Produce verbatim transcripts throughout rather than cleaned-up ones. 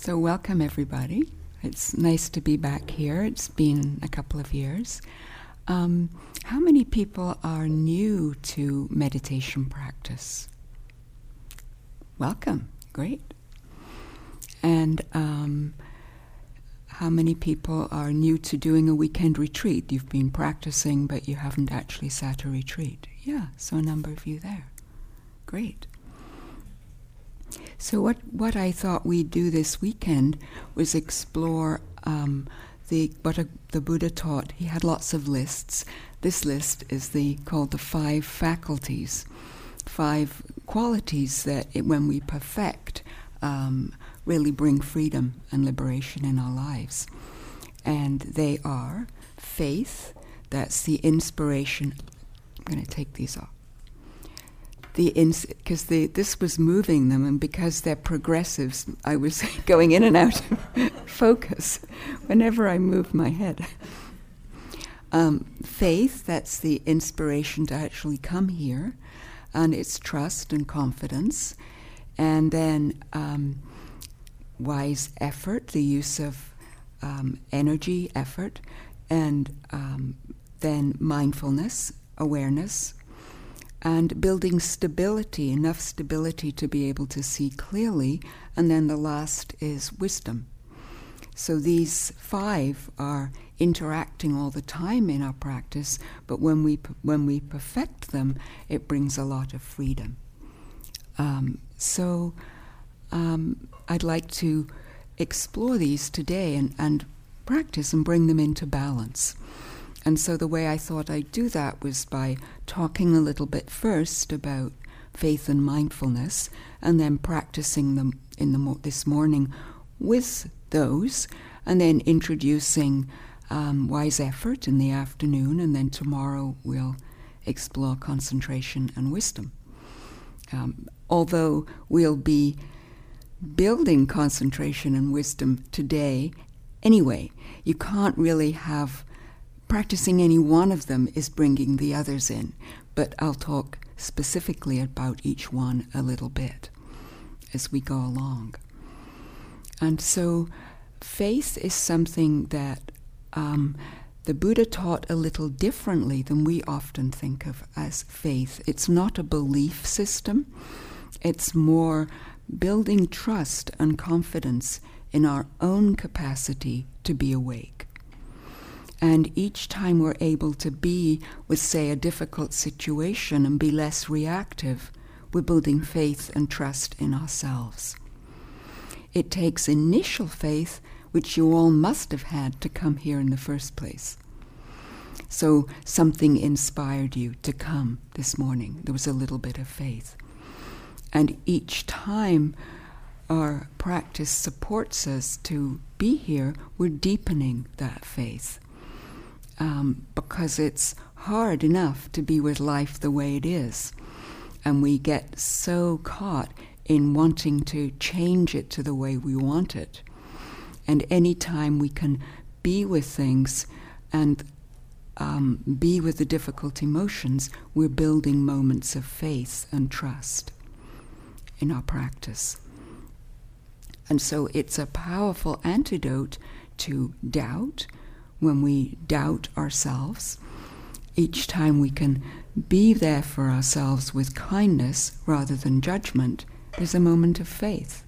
So welcome everybody. It's nice to be back here. It's been a couple of years. Um, how many people are new to meditation practice? Welcome. Great. And um, how many people are new to doing a weekend retreat? You've been practicing, but you haven't actually sat a retreat. Yeah, so a number of you there. Great. So what, what I thought we'd do this weekend was explore um, the what a, the Buddha taught. He had lots of lists. This list is the called the five faculties, five qualities that it, when we perfect, um, really bring freedom and liberation in our lives. And they are faith, that's the inspiration. I'm going to take these off. The ins because this was moving them, and because they're progressives, I was going in and out of focus whenever I moved my head. Um, faith, that's the inspiration to actually come here, and it's trust and confidence. And then um, wise effort, the use of um, energy, effort, and um, then mindfulness, awareness, and building stability, enough stability to be able to see clearly. And then the last is wisdom. So these five are interacting all the time in our practice, but when we when we perfect them, it brings a lot of freedom. Um, so um, I'd like to explore these today and, and practice and bring them into balance. And so the way I thought I'd do that was by talking a little bit first about faith and mindfulness, and then practicing them in the mo- this morning with those, and then introducing um, wise effort in the afternoon, and then tomorrow we'll explore concentration and wisdom. Um, although we'll be building concentration and wisdom today anyway, you can't really have practicing any one of them is bringing the others in, but I'll talk specifically about each one a little bit as we go along. And so faith is something that um, the Buddha taught a little differently than we often think of as faith. It's not a belief system. It's more building trust and confidence in our own capacity to be awake. And each time we're able to be with, say, a difficult situation and be less reactive, we're building faith and trust in ourselves. It takes initial faith, which you all must have had to come here in the first place. So something inspired you to come this morning. There was a little bit of faith. And each time our practice supports us to be here, we're deepening that faith. Um, because it's hard enough to be with life the way it is. And we get so caught in wanting to change it to the way we want it. And any time we can be with things and um, be with the difficult emotions, we're building moments of faith and trust in our practice. And so it's a powerful antidote to doubt. When we doubt ourselves, each time we can be there for ourselves with kindness rather than judgment, there's a moment of faith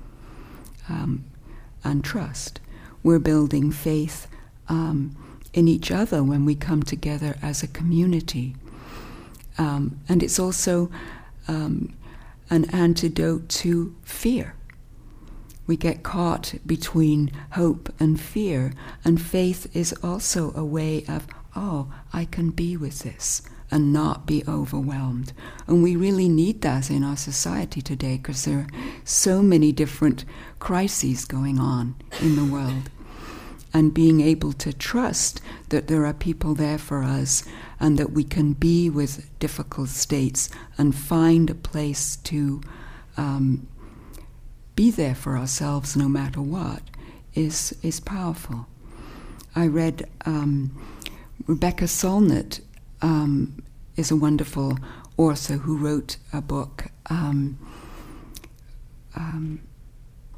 um, and trust. We're building faith um, in each other when we come together as a community. Um, and it's also um, an antidote to fear. We get caught between hope and fear, and faith is also a way of, oh, I can be with this and not be overwhelmed. And we really need that in our society today, because there are so many different crises going on in the world. And being able to trust that there are people there for us, and that we can be with difficult states and find a place to um, be there for ourselves no matter what, is is powerful. I read um, Rebecca Solnit um, is a wonderful author who wrote a book, um, um,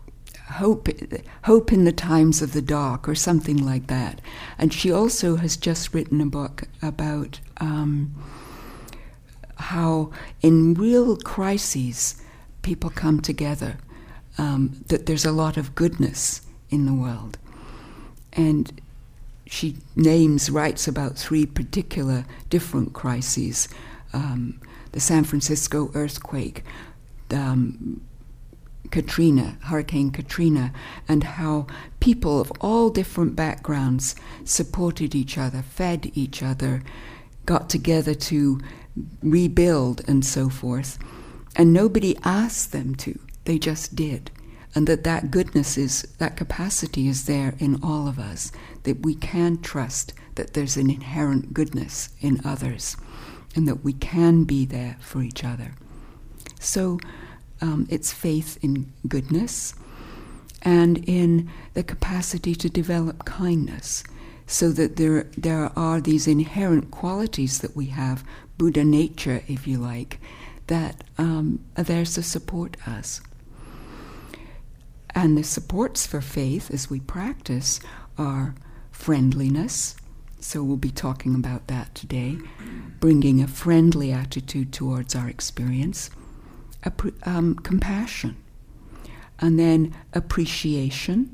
hope, hope in the times of the dark, or something like that. And she also has just written a book about um, how in real crises people come together, um, that there's a lot of goodness in the world. And she names, writes about three particular different crises. Um, the San Francisco earthquake, um, Katrina, Hurricane Katrina, and how people of all different backgrounds supported each other, fed each other, got together to rebuild and so forth. And nobody asked them to, they just did. And that that goodness is, that capacity is there in all of us, that we can trust that there's an inherent goodness in others, and that we can be there for each other. So um, it's faith in goodness and in the capacity to develop kindness, so that there there are these inherent qualities that we have, Buddha nature, if you like, that um, are there to support us. And the supports for faith as we practice are friendliness, so we'll be talking about that today, bringing a friendly attitude towards our experience, Appre- um, compassion, and then appreciation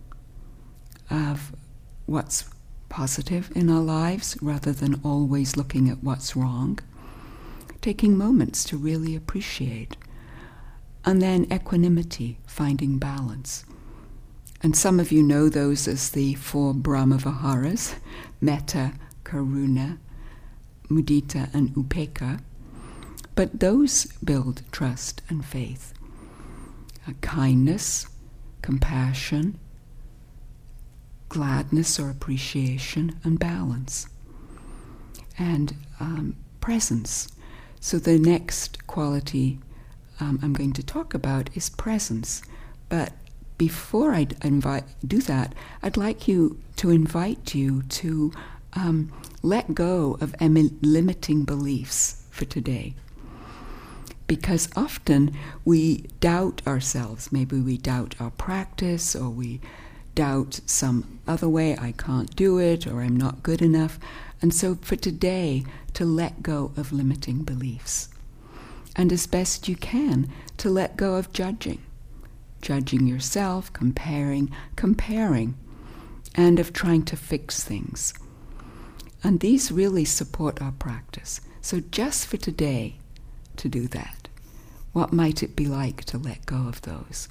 of what's positive in our lives rather than always looking at what's wrong, taking moments to really appreciate. And then equanimity, finding balance. And some of you know those as the four Brahma-viharas, metta, karuna, mudita, and upekkha. But those build trust and faith. Uh, kindness, compassion, gladness or appreciation, and balance. And um, presence. So the next quality Um, I'm going to talk about is presence. But before I invite, do that, I'd like you to invite you to um, let go of em- limiting beliefs for today. Because often we doubt ourselves. Maybe we doubt our practice, or we doubt some other way, I can't do it, or I'm not good enough. And so for today, to let go of limiting beliefs. And as best you can, to let go of judging. Judging yourself, comparing, comparing, and of trying to fix things. And these really support our practice. So just for today, to do that. What might it be like to let go of those?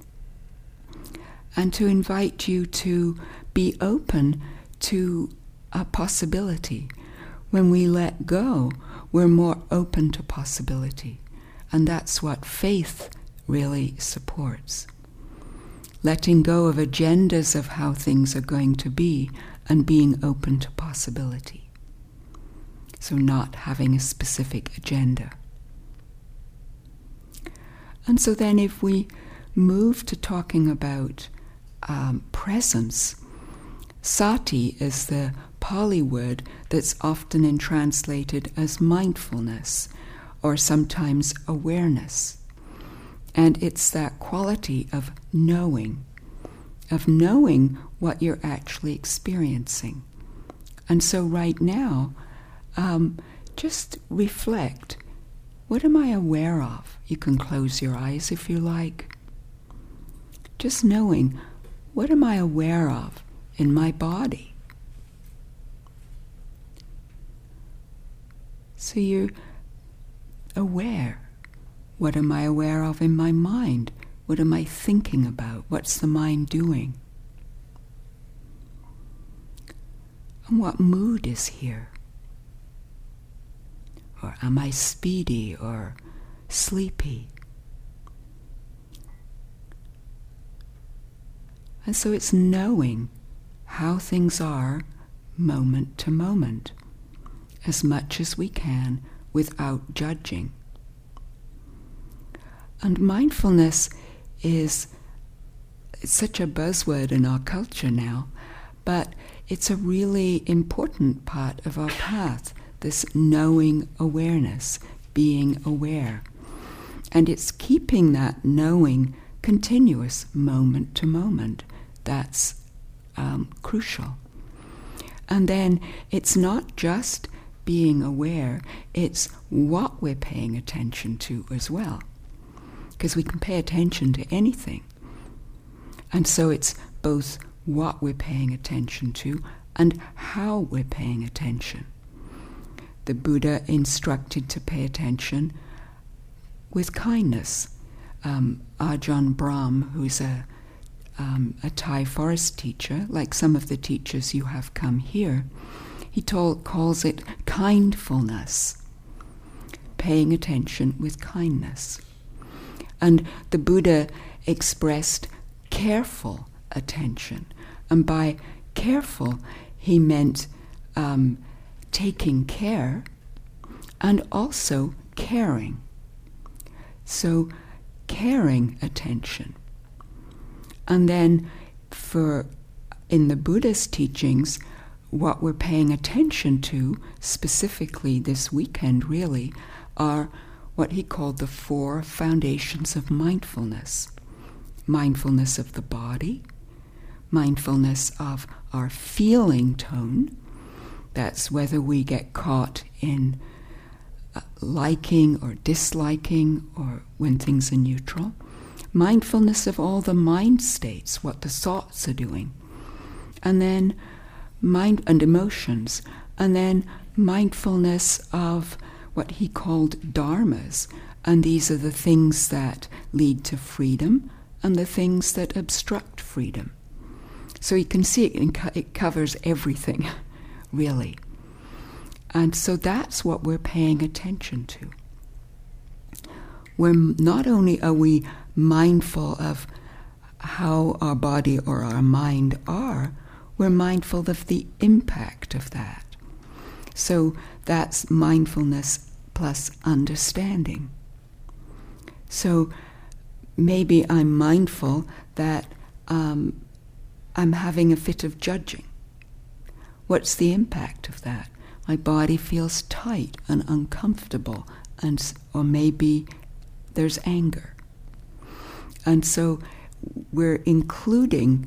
And to invite you to be open to a possibility. When we let go, we're more open to possibility. And that's what faith really supports. Letting go of agendas of how things are going to be and being open to possibility. So not having a specific agenda. And so then if we move to talking about um, presence, sati is the Pali word that's often in translated as mindfulness, or sometimes awareness. And it's that quality of knowing, of knowing what you're actually experiencing. And so right now, um, just reflect, what am I aware of? You can close your eyes if you like. Just knowing, what am I aware of in my body? So you're aware. What am I aware of in my mind? What am I thinking about? What's the mind doing? And what mood is here? Or am I speedy or sleepy? And so it's knowing how things are moment to moment, as much as we can without judging. And mindfulness is it's such a buzzword in our culture now, but it's a really important part of our path, this knowing awareness, being aware. And it's keeping that knowing continuous, moment to moment. That's um, crucial. And then it's not just being aware, it's what we're paying attention to as well. Because we can pay attention to anything. And so it's both what we're paying attention to and how we're paying attention. The Buddha instructed to pay attention with kindness. Um, Ajahn Brahm, who's a, um, a Thai forest teacher, like some of the teachers you have come here, he told, calls it kindfulness, paying attention with kindness. And the Buddha expressed careful attention. And by careful, he meant um, taking care and also caring. So, caring attention. And then for, in the Buddha's teachings, what we're paying attention to, specifically this weekend really, are what he called the four foundations of mindfulness. Mindfulness of the body, mindfulness of our feeling tone, that's whether we get caught in uh, liking or disliking or when things are neutral. Mindfulness of all the mind states, what the thoughts are doing. And then mind and emotions. And then mindfulness of what he called dharmas. And these are the things that lead to freedom and the things that obstruct freedom. So you can see it, it covers everything, really. And so that's what we're paying attention to. We're not only are we mindful of how our body or our mind are, we're mindful of the impact of that. So that's mindfulness plus understanding. So maybe I'm mindful that um, I'm having a fit of judging. What's the impact of that? My body feels tight and uncomfortable, and or maybe there's anger. And so we're including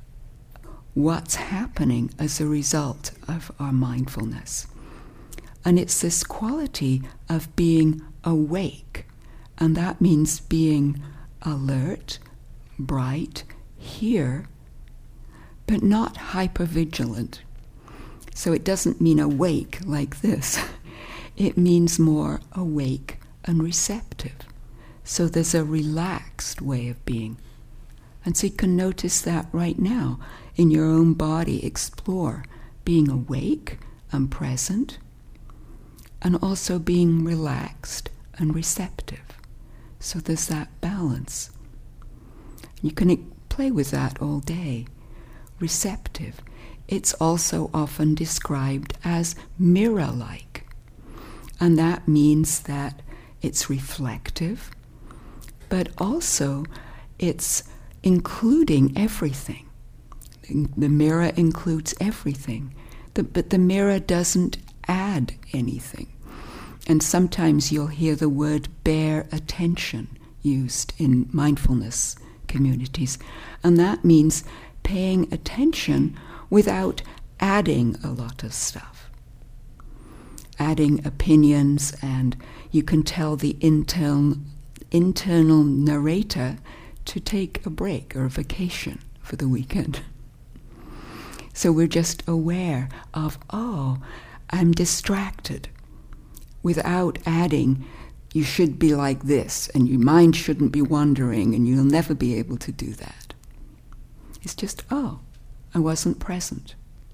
what's happening as a result of our mindfulness. And it's this quality of being awake, and that means being alert, bright, here, but not hypervigilant. So it doesn't mean awake like this. It means more awake and receptive. So there's a relaxed way of being. And so you can notice that right now in your own body. Explore being awake and present, and also being relaxed and receptive. So there's that balance. You can play with that all day. Receptive. It's also often described as mirror-like. And that means that it's reflective, but also it's including everything. The mirror includes everything, the, but the mirror doesn't add anything. And sometimes you'll hear the word bare attention used in mindfulness communities, and that means paying attention without adding a lot of stuff. Adding opinions, and you can tell the internal, internal narrator to take a break or a vacation for the weekend. So we're just aware of, oh, I'm distracted, without adding, you should be like this, and your mind shouldn't be wandering, and you'll never be able to do that. It's just, oh, I wasn't present.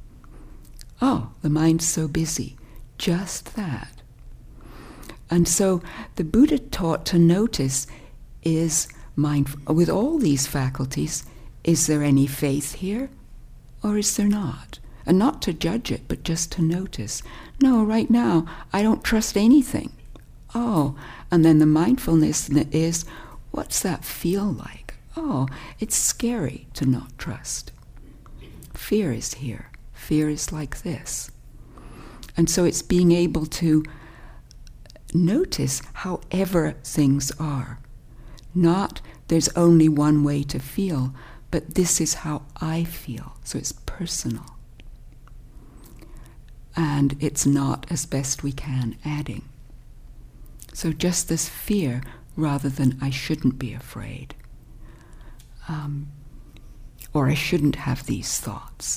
Oh, the mind's so busy. Just that. And so the Buddha taught to notice is mindful. With all these faculties, is there any faith here or is there not? And not to judge it, but just to notice. No, right now, I don't trust anything. Oh, and then the mindfulness is, what's that feel like? Oh, it's scary to not trust. Fear is here. Fear is like this. And so it's being able to notice however things are, not there's only one way to feel, but this is how I feel. So it's personal. And it's not as best we can adding. So just this fear rather than I shouldn't be afraid. Um, or I shouldn't have these thoughts.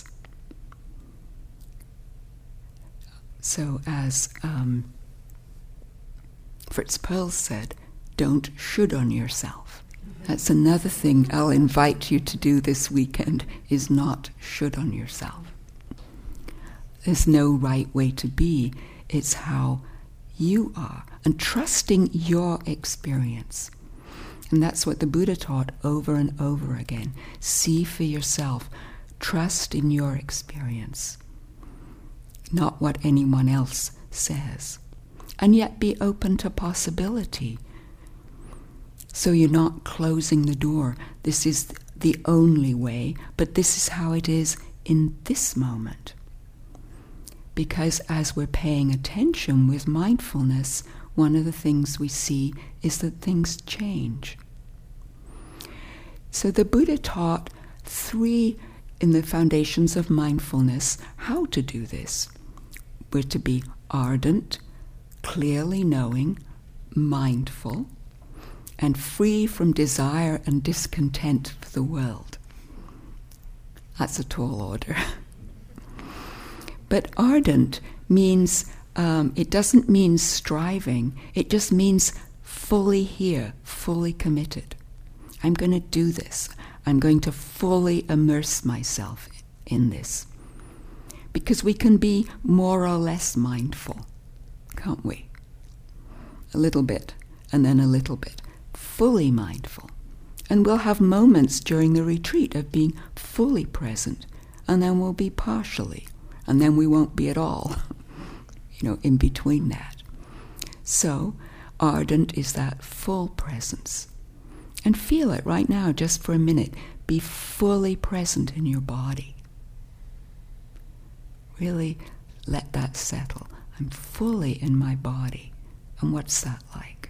So as um, Fritz Perls said, don't should on yourself. That's another thing I'll invite you to do this weekend, is not should on yourself. There's no right way to be. It's how you are, and trusting your experience. And that's what the Buddha taught over and over again. See for yourself. Trust in your experience, not what anyone else says. And yet be open to possibility. So you're not closing the door. This is the only way, but this is how it is in this moment. Because as we're paying attention with mindfulness, one of the things we see is that things change. So the Buddha taught three, in the foundations of mindfulness, how to do this. We're to be ardent, clearly knowing, mindful, and free from desire and discontent for the world. That's a tall order. But ardent means, um, it doesn't mean striving, it just means fully here, fully committed. I'm going to do this. I'm going to fully immerse myself in this. Because we can be more or less mindful, can't we? A little bit, and then a little bit. Fully mindful. And we'll have moments during the retreat of being fully present, and then we'll be partially. And then we won't be at all, you know, in between that. So, ardent is that full presence. And feel it right now, just for a minute. Be fully present in your body. Really let that settle. I'm fully in my body. And what's that like?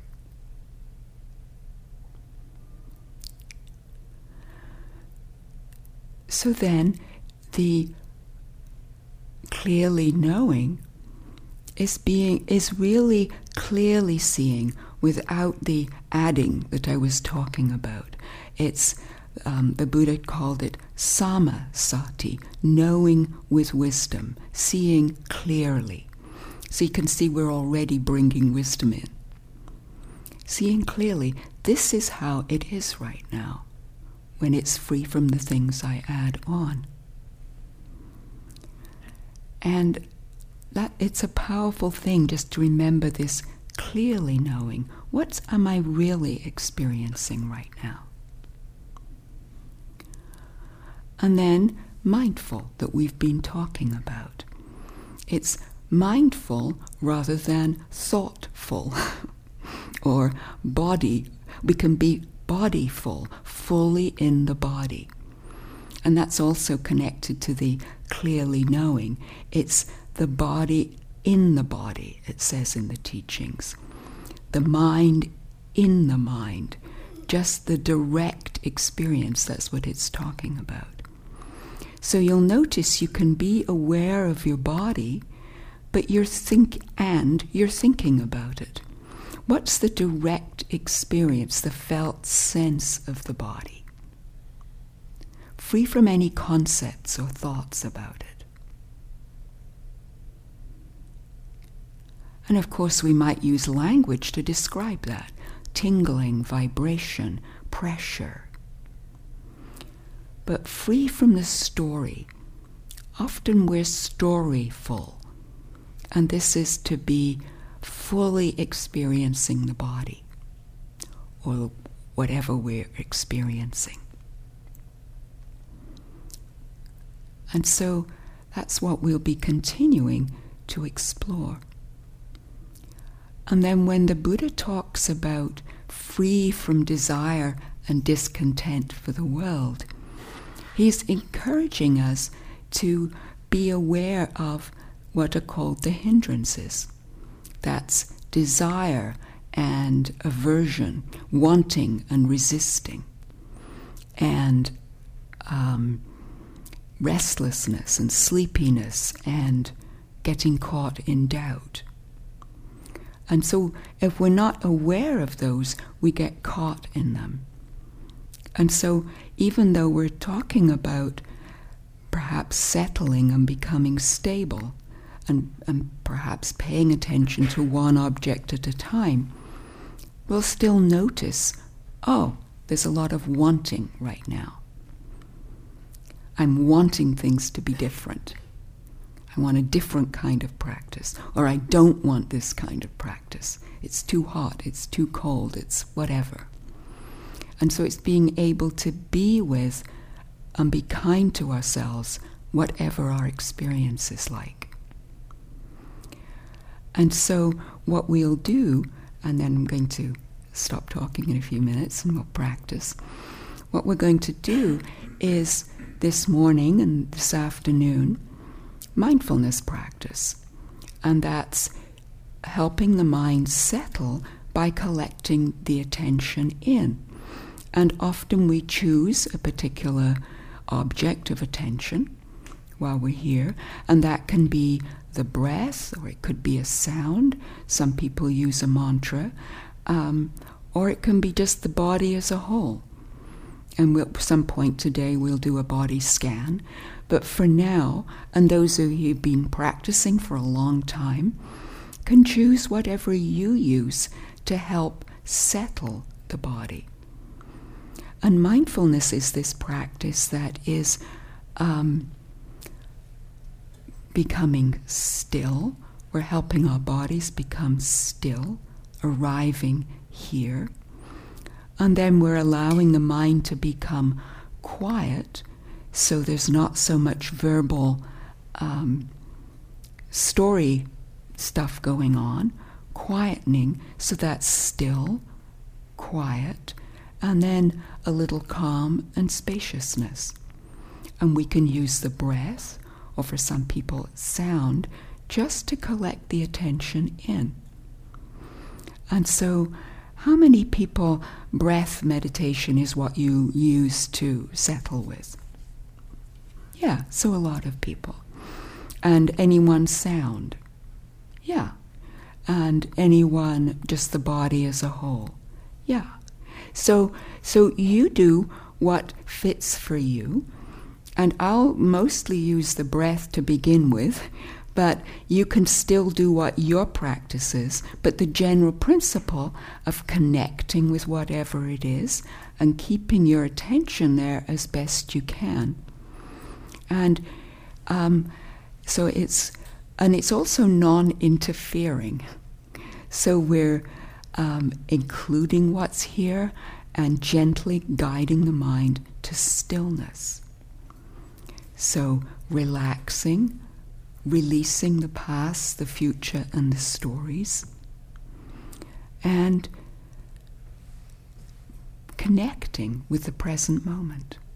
So then, the clearly knowing is being is really clearly seeing without the adding that I was talking about. It's um, the Buddha called it samasati, knowing with wisdom, seeing clearly. So you can see we're already bringing wisdom in. Seeing clearly, this is how it is right now, when it's free from the things I add on. And that it's a powerful thing just to remember this clearly knowing. What am I really experiencing right now? And then mindful, that we've been talking about. It's mindful rather than thoughtful or body. We can be bodyful, fully in the body. And that's also connected to the clearly knowing. It's the body in the body, it says in the teachings. The mind in the mind. Just the direct experience, that's what it's talking about. So you'll notice you can be aware of your body, but you're think and you're thinking about it. What's the direct experience, the felt sense of the body? Free from any concepts or thoughts about it. And of course we might use language to describe that. Tingling, vibration, pressure. But free from the story. Often we're storyful. And this is to be fully experiencing the body. Or whatever we're experiencing. And so that's what we'll be continuing to explore. And then when the Buddha talks about free from desire and discontent for the world, he's encouraging us to be aware of what are called the hindrances. That's desire and aversion, wanting and resisting, and um, restlessness and sleepiness and getting caught in doubt. And so if we're not aware of those, we get caught in them. And so even though we're talking about perhaps settling and becoming stable, and, and perhaps paying attention to one object at a time, we'll still notice, oh, there's a lot of wanting right now. I'm wanting things to be different. I want a different kind of practice, or I don't want this kind of practice. It's too hot, it's too cold, it's whatever. And so it's being able to be with and be kind to ourselves, whatever our experience is like. And so what we'll do, and then I'm going to stop talking in a few minutes and we'll practice. What we're going to do is this morning and this afternoon, mindfulness practice. And that's helping the mind settle by collecting the attention in. And often we choose a particular object of attention while we're here, and that can be the breath, or it could be a sound. Some people use a mantra, um, or it can be just the body as a whole. And we'll, at some point today we'll do a body scan. But for now, and those of you who've been practicing for a long time, can choose whatever you use to help settle the body. And mindfulness is this practice that is um, becoming still. We're helping our bodies become still, arriving here. And then we're allowing the mind to become quiet, so there's not so much verbal um, story stuff going on, quietening, so that's still, quiet, and then a little calm and spaciousness. And we can use the breath, or for some people sound, just to collect the attention in. And so how many people breath meditation is what you use to settle with? Yeah, so a lot of people. And anyone sound? Yeah. And anyone just the body as a whole? Yeah. So so you do what fits for you, and I'll mostly use the breath to begin with, but you can still do what your practice is, but the general principle of connecting with whatever it is and keeping your attention there as best you can. And um, so it's, and it's also non-interfering. So we're um, including what's here and gently guiding the mind to stillness. So relaxing, releasing the past, the future, and the stories, and connecting with the present moment.